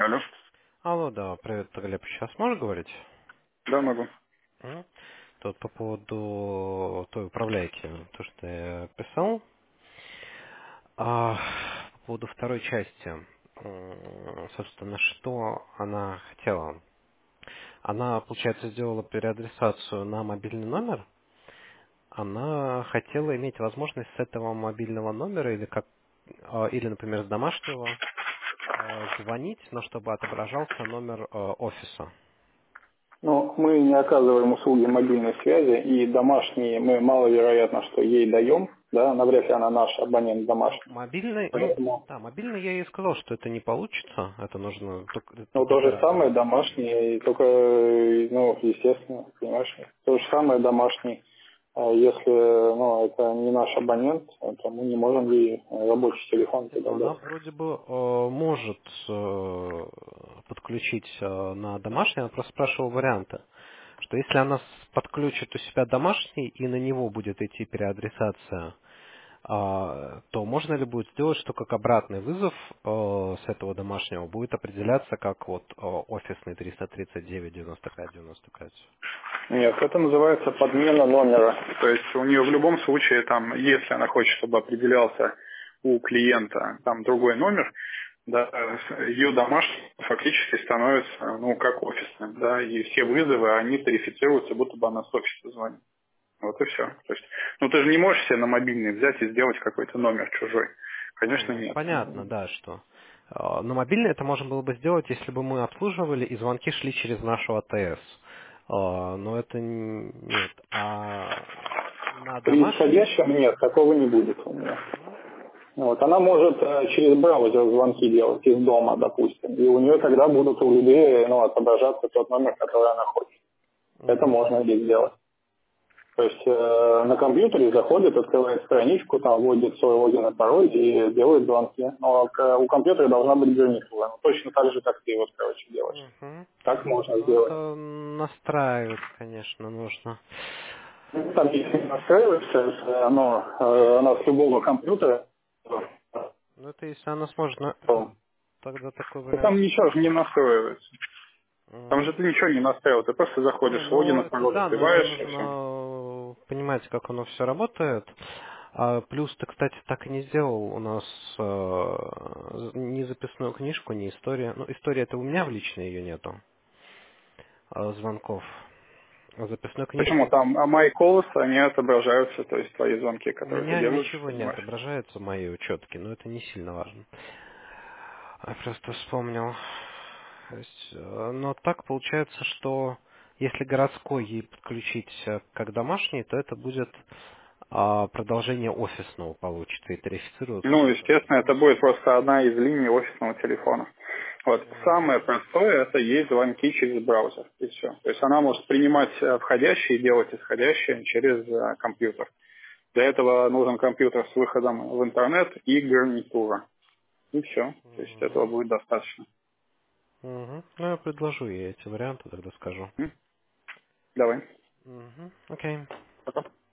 Алло. Алло, да, привет, Глеб. Сейчас можешь говорить? Да, могу. М? Тут по поводу той управляйки, то, что я писал. По поводу второй части. Собственно, что она хотела? Она, получается, сделала переадресацию на мобильный номер. Она хотела иметь возможность с этого мобильного номера или, например, с домашнего звонить, но чтобы отображался номер офиса. Ну, мы не оказываем услуги мобильной связи, и домашние мы маловероятно, что ей даем, да, навряд ли она наш абонент Ну, домашний. мобильный, Поэтому, да, мобильный я ей сказал, что это не получится, это нужно ну, только то же самое для... домашний, и только, ну, естественно, понимаешь, то же самое домашний. А если, ну, это не наш абонент, то мы не можем ей рабочий телефон Нет, туда но она дать. вроде бы может подключить на домашний, она просто спрашивала варианты, что если она подключит у себя домашний и на него будет идти переадресация, то можно ли будет сделать, что как обратный вызов с этого домашнего будет определяться как вот офисный 339-95-95? Нет, это называется подмена номера. То есть у нее в любом случае, там, если она хочет, чтобы определялся у клиента там другой номер, да, ее домашний фактически становится, ну, как офисным, да, и все вызовы, они тарифицируются, будто бы она с офиса звонит. Вот и все. То есть, ну, ты же не можешь себе на мобильный взять и сделать какой-то номер чужой. Не, Конечно, ну нет. понятно, да, что на мобильный это можно было бы сделать, если бы мы обслуживали и звонки шли через нашу АТС. Но это нет. А на При домашний... исходящем нет, такого не будет у нее. Мгм. Вот, она может через браузер звонки делать из дома, допустим, и у нее тогда будут у людей, ну, отображаться тот номер, который она хочет. Это Мгм. можно здесь сделать. То есть на компьютере заходит, открывает страничку, там вводит свой логин и пароль и делает звонки. Но у компьютера должна быть гарнитура. Ну, точно так же, как ты вот, короче, делаешь. Мгм. Так можно Ну, сделать. это настраивать, конечно, нужно. Ну, там, если настраивается, она с любого компьютера, Ну, это если она сможет, то тогда такой вариант. там ничего же не настроивается. Там Мгм. же ты ничего не настроил, ты просто Не, заходишь, логин ну и это пароль да, но это вбиваешь, и все. нужно понимать, как оно все работает. Плюс ты, кстати, так и не сделал у нас ни записную книжку, ни история. Ну, история это у меня в личной ее нету, звонков. А записной Почему книжки там мои колосы, они отображаются, то есть твои звонки, у которые ты меня делаешь, ничего не понимаешь? отображается, мои учетки, но это не сильно важно. Я просто вспомнил. То есть, но так получается, что если городской ей подключить как домашний, то это будет продолжение офисного получится и тарифицируется Ну, уже. естественно, это будет просто одна из линий офисного телефона. Вот. Самое Мгм. простое — это есть звонки через браузер, и все. То есть она может принимать входящие и делать исходящие через компьютер. Для этого нужен компьютер с выходом в интернет и гарнитура. И все. То есть этого Мгм. будет достаточно. Мгм. Ну, я предложу ей эти варианты, тогда скажу. М? Давай. Мгм. Окей. Пока.